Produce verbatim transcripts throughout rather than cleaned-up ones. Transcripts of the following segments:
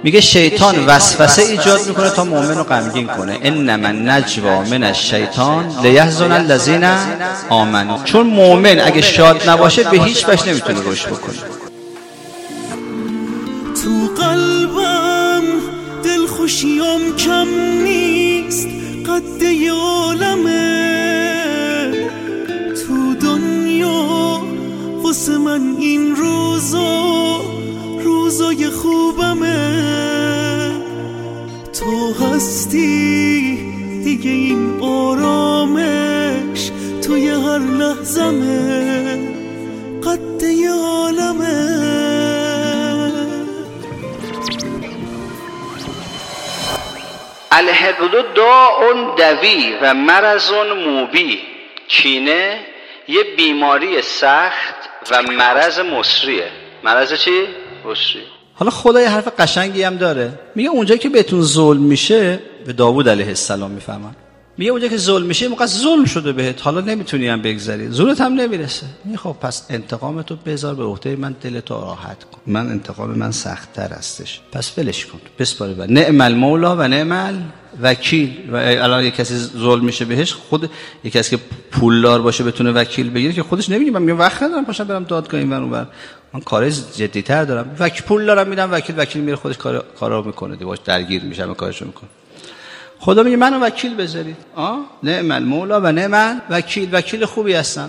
میگه شیطان وسوسه ایجاد میکنه تا مؤمن رو غمگین کنه. انما النجوا من الشیطان لیحزن الذین آمنوا. چون مؤمن اگه شاد نباشه به هیچ وجه نمیتونه رشد بکنه. تو قلبم دلخوشیام کم نیست، قد یه عالمه تو دنیا، واسه من این روزا روزای خوبمه. تو هستی دیگه، این آرامش توی هر لحظمه، قد یه عالمه. الحقد داء دوی و مرض موبی. کینه یه بیماری سخت و مرض مصریه. مرض چی؟ مصری. حالا خدا یه حرف قشنگی هم داره، میگه اونجایی که بهتون ظلم میشه، به داوود علیه السلام میفهمن، میگه اونجایی که ظلم میشه موقع ظلم شده بهت، حالا نمیتونی هم بگذری، زورت هم نمیرسه. میگه خب پس انتقامتو بذار به عهده من، دلتو راحت کن، من انتقام من سخت‌تر هستش، پس ولش کن، بسپار به نعم المولا و نعم وکیل. و الان یک کسی ظلم میشه بهش، خود یک کسی که پولدار باشه بتونه وکیل بگیره که خودش نمیگه من میگم وقت ندارم پاشم برم دادگاه این ور اون ور، من کار جدی‌تر دارم، وکیل پول دارم میدم وکیل، وکیل میره خودش کار کارا میکنه، دیگه باش درگیر میشه، همه کارشو میکنه. خدا میگه منو وکیل بذارید. آ نعم المولا و نعم وکیل، وکیل خوبی هستم،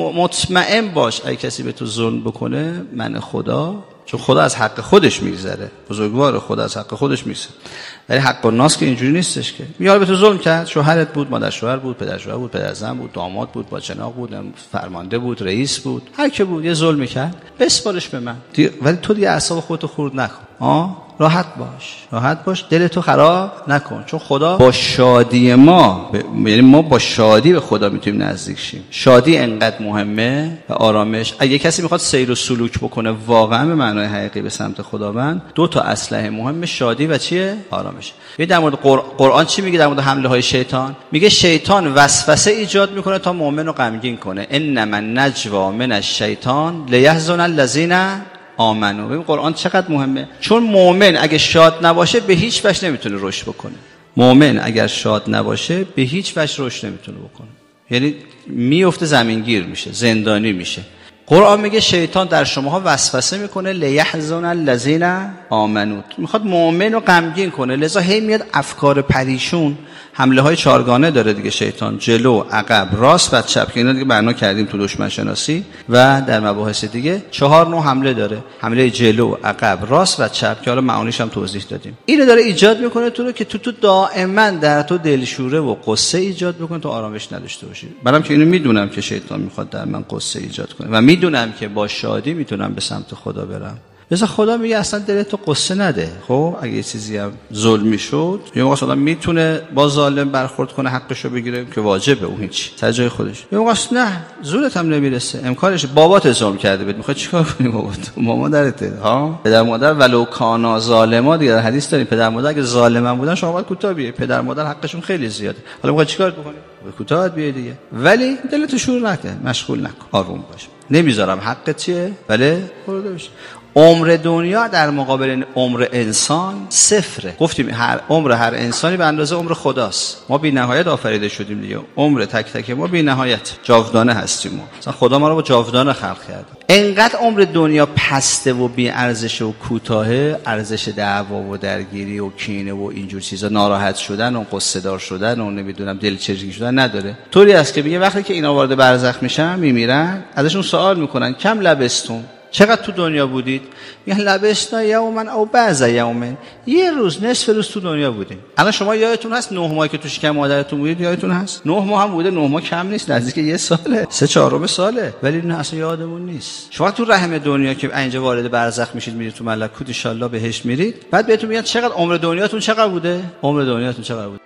مطمئن باش اگه کسی به تو ظلم بکنه من خدا، چون خدا از حق خودش میگذره، بزرگوار خدا از حق خودش میگذره، ولی حق الناس که اینجوری نیستش که میاره به تو ظلم کرد، شوهرت بود، مادر شوهر بود، پدر شوهر بود، پدر زن بود، داماد بود، باچناق بود، فرمانده بود، رئیس بود، هر کی بود یه ظلمی کرد، بسپارش به من. ولی تو دیگه اعصاب خودتو خورد نکن. آه راحت باش، راحت باش، دلتو خراب نکن، چون خدا با شادی ما ب... یعنی ما با شادی به خدا میتونیم نزدیک شیم. شادی انقدر مهمه و آرامش. اگه کسی میخواد سیر و سلوک بکنه واقعا به معنای حقیقی به سمت خداوند، دو تا اسلحه مهمه، شادی و چیه؟ آرامش. ببین در مورد قر... قرآن چی میگه در مورد حمله های شیطان؟ میگه شیطان وسوسه ایجاد میکنه تا مؤمن رو غمگین کنه. انما النجوا من الشیطان لیحزن الذین آمنو. ببین قرآن چقدر مهمه، چون مؤمن اگه شاد نباشه به هیچ وجه نمیتونه رشد بکنه. مؤمن اگر شاد نباشه به هیچ وجه رشد نمیتونه بکنه، یعنی میفته زمینگیر میشه، زندانی میشه. قرآن میگه شیطان در شماها وسوسه میکنه لیحزن الذین آمنو، میخواد مؤمن رو غمگین کنه، لذا هی میاد افکار پریشون. حمله های چهارگانه داره دیگه شیطان، جلو، عقب، راست و چپ، که اینا دیگه معنا کردیم تو دشمن شناسی و در مباحث دیگه. چهار نوع حمله داره، حمله جلو، عقب، راست و چپ، که حالا معانیش هم توضیح دادیم. اینو داره ایجاد میکنه تو رو که تو تو دائما در تو دلشوره و قصه ایجاد بکنه، تو آرامش نداشته باشی. منم که اینو میدونم که شیطان میخواد در من قصه ایجاد کنه و میدونم که با شادی میتونم به سمت خدا برم. مثلا خدا میگه اصلا دلتو قصه نده. خب اگه یه چیزی هم ظلمی شد، یه موقع آدم میتونه با ظالم برخورد کنه، حقشو بگیره که واجبه، اون هیچ سر جای خودش. یه موقع نه زورت هم نمیرسه، امکانش، بابات ظلم کرده بهت، میخواد چیکار کنی؟ بابات مامان درته ها، پدر مادر ولو کانا ظالما، دیگه در حدیث داریم پدر مادر اگه ظالما بودن شما باید کوتاه بیای، پدر مادر حقشون خیلی زیاده، حالا میخواد چیکار بکنی؟ کوتاه بیای دیگه، ولی دلتو شور نکن، مشغول نکن، آروم باش. نمیذارم حقت چیه، ولی خورده بشه. عمر دنیا در مقابل عمر انسان صفره. گفتیم هر عمر هر انسانی به اندازه عمر خداست. ما بی نهایت آفریده شدیم دیگه، عمر تک تک ما بی نهایت، جاودانه هستیم ما. مثلا خدا ما رو با جاودانه خلق کرده. انقدر عمر دنیا پسته و بی ارزش و کوتاهه، ارزش دعوا و درگیری و کینه و اینجور چیزا، ناراحت شدن و قصه دار شدن و نمیدونم دلچرکی شدن نداره. طوری است که میگه وقتی که اینا وارد برزخ میشن، میمیرن، ازشون سوال میکنن کم لبستون، چقدر تو دنیا بودید؟ میگن لبسنا یومن او بعض یومن، یه روز، نصف روز تو دنیا بودیم. الان شما یادتون هست نه ماهی که تو شکم مادرتون بودید؟ یادتون هست؟ نه ماه هم بوده، نه ماه کم نیست، نزدیک یه ساله، سه چهارم ساله، ولی نه اصلا یادمون نیست. شما تو رحم دنیا که اینجا وارد برزخ میشید، میرید تو ملکوت، ان شاء الله بهشت میرید، بعد بهتون میگن چقدر عمر دنیاتون چقدر بوده؟ عمر دنیاتون چقدر بوده؟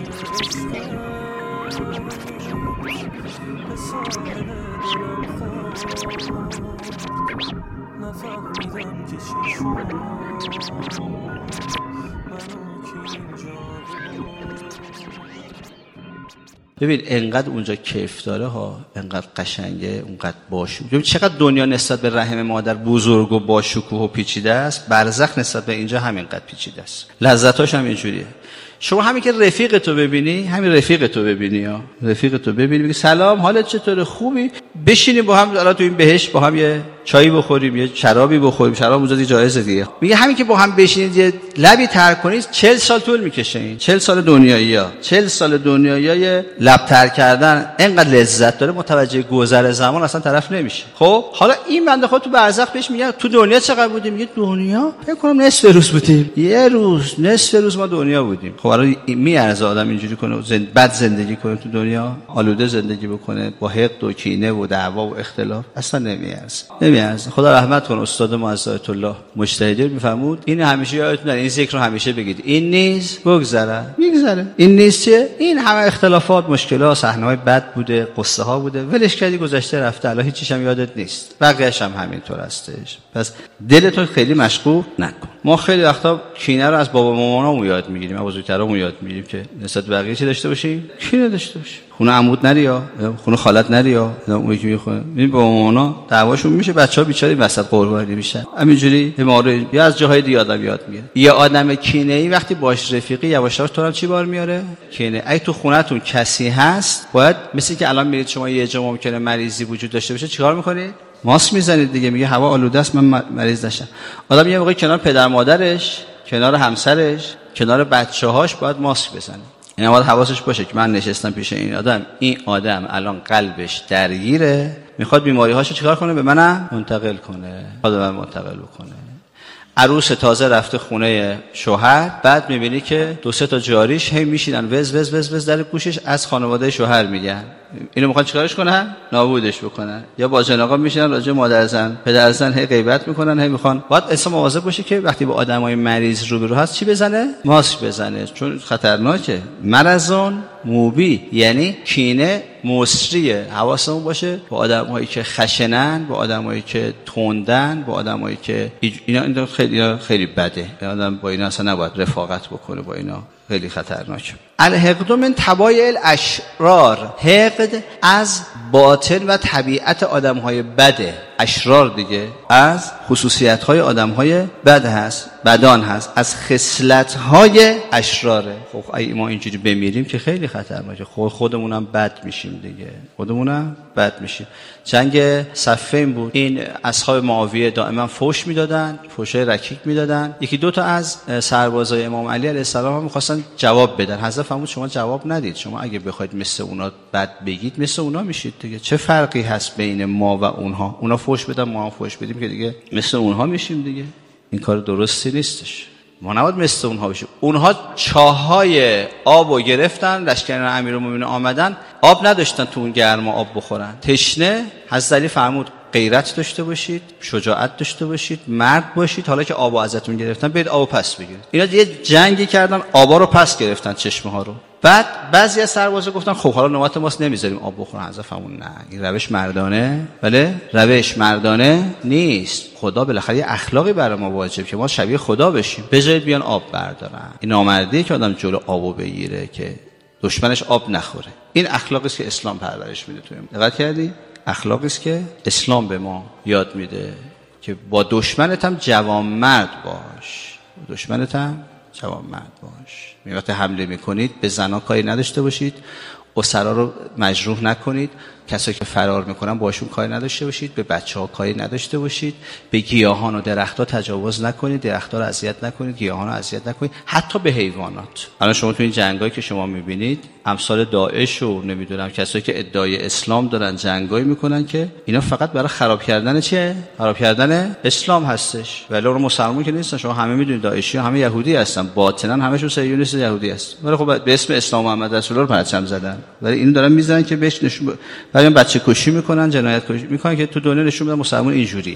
نفهمیدم که چی شد. ببین انقدر اونجا کیف داره ها، انقدر قشنگه، اونقدر باشو. ببین چقدر دنیا نسبت به رحم مادر بزرگ و باشکوه و پیچیده است، برزخ نسبت به اینجا همینقدر پیچیده است، لذتاش هم اینجوریه. شما همین که رفیق تو ببینی، همین رفیق تو ببینی ها، رفیق تو ببینی میگه سلام حالت چطوره، خوبی، بشینیم با هم الان تو این بهشت با هم یه چایی بخوریم، یه شرابی بخوریم، شراب اونجا دیگه جایزه دیگه. میگه همین که با هم بشینید یه لبی تر کنید چهل سال طول میکشه. این چهل سال دنیایی‌ها، چهل سال دنیایی‌های لب تر کردن انقدر لذت داره، متوجه گذر زمان اصلا طرف نمیشه. خب حالا این بنده خدا تو برزخ بهش میگه تو دنیا چقدر بودیم؟ میگه دنیا فکر کنم نصف روز بودیم، یه روز نصف روز ما دنیا بودیم. خب حالا میارزه آدم اینجوری کنه زند... بد زندگی کنه تو دنیا، آلوده زندگی بکنه با حقد و کینه و دعوا و اختلاف؟ اصلا نمیارزه، نمیارزه. خدا رحمت کنه استاد ما عزت الله مجتهدی میفرمود این همیشه یادتون نره، این ذکر رو همیشه بگید، این نیز بگذره میگذره. این نیز چه؟ این همه اختلافات، مشکلات، صحنه‌های بد بوده، قصه ها بوده، ولش کردی گذشته رفته، الان هیچیش هم یادت نیست، بقیه‌اش هم همینطور هستش. پس دلتون خیلی مشغول نکن. ما خیلی وقتا کینه رو از بابا مامانامون یاد میگیریم، از بزرگترامون یاد میگیریم که نسبت به بقیه چی داشته باشیم؟ کینه داشته باشیم. خونه عمود نریا، خونه خالت نریا، اون یکی میخونه. ببین با مامانا دعواشون میشه، بچه‌ها بیچاره وسط قربانی میشن. همینجوری ما رو یا از جاهای دیگه آدم یاد میگیره. یه آدم کینه‌ای وقتی باش رفیقی یواش یواش تو هم چی بار میاره؟ کینه. اگه تو خونه‌تون کسی هست، باید مثل که الان میرید شما یه جا ممکنه مریضی وجود داشته باشه، چیکار میکنید؟ ماسک میزنید دیگه، میگه هوا آلوده است من مریض نشم. آدم یه موقع کنار پدر مادرش، کنار همسرش، کنار بچه‌هاش باید ماسک بزنه. این باید حواسش باشه که من نشستم پیش این آدم، این آدم الان قلبش درگیره، میخواد بیماری‌هاشو چیکار کنه؟ به منم منتقل کنه، خود من منتقل بکنه. عروس تازه رفته خونه شوهر، بعد میبینی که دو سه تا جاریش هی میشینن وز وز وز وز در گوشش از خانواده شوهر میگن. اینو میخوان چیکارش کنن؟ نابودش بکنن. یا با جناقا میشینن راجع مادر زن، پدر زن هی غیبت میکنن، هی میخوان. باید اصلا مواظب باشه که وقتی با آدمای مریض روبرو هست چی بزنه؟ ماسک بزنه، چون خطرناکه. مرضون موبی یعنی کینه مصریه. حواسمون باشه با آدمایی که خشنن، با آدمایی که تندن، با آدمایی که اینا اینا خیلی خیلی بده. آدم با اینا اصلا نباید رفاقت بکنه، با اینا خیلی خطرناکه. الحقد من طبایع الاشرار، حقد از باطن و طبیعت آدم‌های بده. اشرار دیگه از خصوصیت‌های آدم‌های بد هست، بدان هست، از خصلت‌های اشراره. خب اگه ما اینجوری بمیریم که خیلی خطرناکه، خود خودمونم بد میشیم دیگه، خودمونم بد میشیم. جنگ صفین بود، این اصحاب معاویه دائما فوش میدادن، فوشای رکیک میدادن. یکی دو تا از سربازای امام علی علیه السلام هم می‌خواستن جواب بدن. حضرت فرمود شما جواب ندید، شما اگه بخواید مثل اونا بد بگید مثل اونا میشید دیگه. چه فرقی هست بین ما و اونها؟ اونا فوش بدن، ما هم فوش بدیم که دیگه مثل اونها میشیم دیگه. این کار درستی نیستش. ما نباید مثل اونها بشیم. اونها چاهای آبو گرفتن، لشکر امیرالمومنین آمدن، آب نداشتن تو اون گرما آب بخورن. تشنه حضرت علی فرمود غیرت داشته باشید، شجاعت داشته باشید، مرد باشید. حالا که آبو ازتون گرفتن برید آبو پس بگیرید. اینا یه جنگی کردن، آبا رو پس گرفتن، چشمه ها رو. بعد بعضی از سربازا گفتن خب حالا نوبت ماست نمیذاریم آب بخورن. حضرت فرمود نه، این روش مردانه، بله روش مردانه نیست. خدا بالاخره یه اخلاقی برای ما واجب که ما شبیه خدا بشیم. بذارید بیان آب بردارن. این نامردیه که آدم جلو آبو بگیره که دشمنش آب نخوره. این اخلاقی است که اسلام پرورش میده. تو دقت کردی؟ اخلاقی است که اسلام به ما یاد میده که با دشمنت هم جوانمرد باش، با دشمنت هم جوانمرد باش. وقتی حمله میکنید به زنا کاری نداشته باشید، اسرا رو مجروح نکنید، کسایی که فرار میکنن باشون کاری نداشته باشید، به بچه‌ها کاری نداشته باشید، به گیاهان و درخت‌ها تجاوز نکنید، درخت‌ها رو اذیت نکنید، گیاهان رو اذیت نکنید، حتی به حیوانات. الان شما تو این جنگایی که شما میبینید امثال داعش و نمیدونم کسایی که ادعای اسلام دارن جنگایی میکنن که اینا فقط برای خراب کردن چیه؟ خراب کردن اسلام هستش. ولی اون مسلمان که نیستن. شما همه میدونید داعشی همه یهودی هستن، باطنا همشون صهیونیست یهودی هستن. ولی خب به اسم اسلام محمد رسول الله پرچم زدن. ولی اینو دارن میزنن که بهش نشون برای بچه کشی میکنن، جنایت کشی میکنن که تو دنیا نشون بدن مسلمان اینجوریه.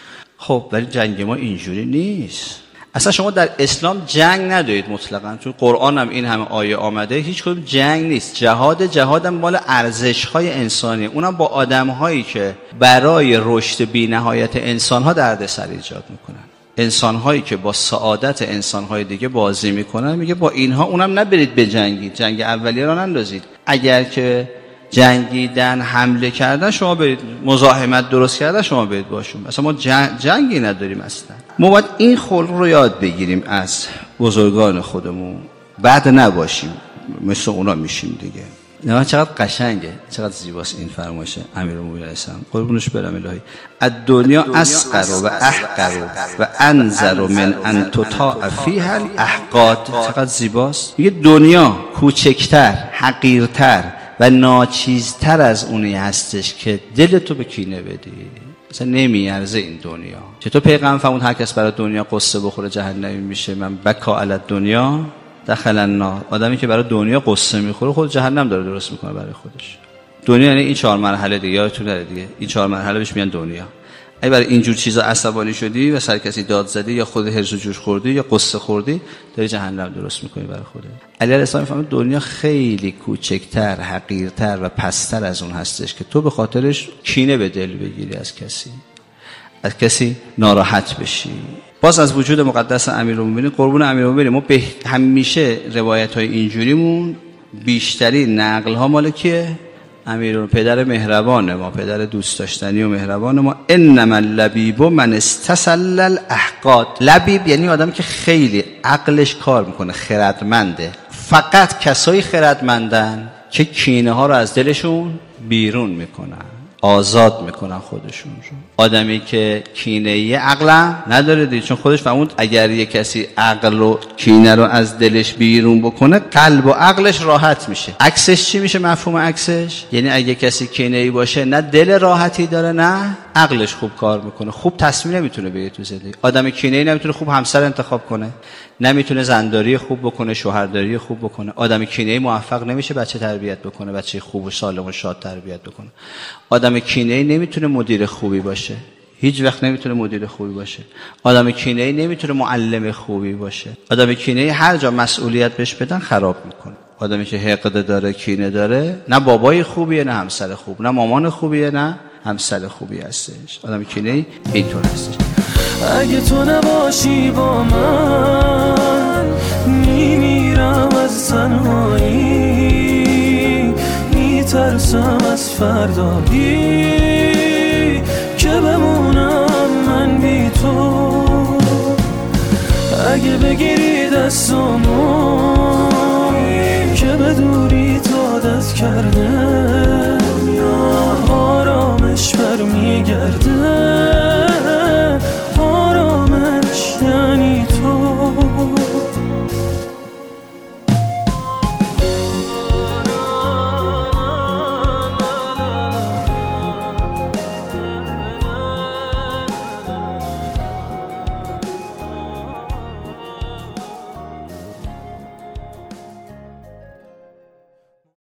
خب ولی جنگ ما اینجوری نیست. اصلا شما در اسلام جنگ ندارید مطلقاً، چون قرآن هم این همه آیه آمده. هیچ کدوم جنگ نیست. جهاد جهادم مال ارزش‌های انسانی، اونم با آدم‌هایی که برای رشد بی‌نهایت انسان‌ها دردسر ایجاد میکنن. انسان‌هایی که با سعادت انسان‌های دیگه بازی میکنن، میگه با اینها اونم نبرید به جنگید، جنگ اولیه را نندازید. اگر که جنگیدن، حمله کردن، شما برید، مزاحمت درست کردن، شما برید باشون. اصلا ما جنگ، جنگی نداریم اصلا. ما باید این خلق رو یاد بگیریم از بزرگان خودمون، بعد نباشیم مثل اونا میشیم دیگه. نه چقدر قشنگه، چقدر زیباست این فرمایش امیرالمومنین علیه السلام، قربونش برم الهی. الدنیا اصغر و احقر و انذر من ان تطاع فیها الاحقاد. چقدر زیباست. میگه دنیا کوچکتر، حقیرتر و ناچیزتر از اونی هستش که دلتو به کینه بدی. مثلا نمیارزه این دنیا. چطور پیغمبر فرمود هر کس برای دنیا قصه بخوره جهنمی میشه؟ من بکا علی دنیا دخل النار. آدمی که برای دنیا قصه میخوره خود جهنم داره درست میکنه برای خودش. دنیا یعنی این چهار مرحله دیگه، یادتون نره دیگه، این چهار مرحله بهش میگن دنیا. اگه برای اینجور چیزا عصبانی شدی و سر کسی داد زدی یا خود هرس و جوش خوردی یا قصه خوردی، داری جهنم درست میکنی برای خودت. علی علیه السلام فهمید دنیا خیلی کوچکتر، حقیرتر و پستر از اون هستش که تو به خاطرش کینه به دل بگیری از کسی، از کسی ناراحت بشی. باز از وجود مقدس امیرالمومنین، قربون امیرالمومنین، ما به همیشه روایت‌های اینجوریمون بیشتری نقل ها مال کیه؟ امیرالمومنین، پدر مهربانه ما، پدر دوست داشتنی و مهربان ما. انما اللبیب من استسل الاحقاد. لبیب یعنی آدم که خیلی عقلش کار میکنه، خردمنده. فقط کسایی خردمندن که کینه ها رو از دلشون بیرون میکنن، آزاد میکنن خودشون رو. آدمی که کینه‌ای عقل نداره دیگه، چون خودش فهمود اگر یه کسی عقل و کینه رو از دلش بیرون بکنه، قلب و عقلش راحت میشه. عکسش چی میشه؟ مفهوم عکسش یعنی اگه کسی کینه‌ای باشه، نه دل راحتی داره نه عقلش خوب کار میکنه، خوب تصمیم نمیتونه بگیره تو زندگی. آدم کینه‌ای نمیتونه خوب همسر انتخاب کنه، نمیتونه زنداری خوب بکنه، شوهرداری خوب بکنه. آدم کینه‌ای موفق نمیشه بچه تربیت بکنه، بچه خوب و سالم و شاد تربیت بکنه. آدم کینه‌ای نمیتونه مدیر خوبی باشه، هیچ وقت نمیتونه مدیر خوبی باشه. آدم کینه‌ای نمیتونه معلم خوبی باشه. آدم کینه‌ای هر جا مسئولیت بهش بدن خراب میکنه. آدمی که حقد داره، کینه داره، نه بابای خوبیه نه همسر خوب، نه مامان خوبیه نه همسر خوبی هستش. آدم کینه‌ای اینطور هستش. اگه تو نباشی با من، میمیرم از تنهایی، میترسم از فردایی که بمونم من بی تو. اگه بگیری دستامو که به دوری عادت کرده، آرامش برمیگرده.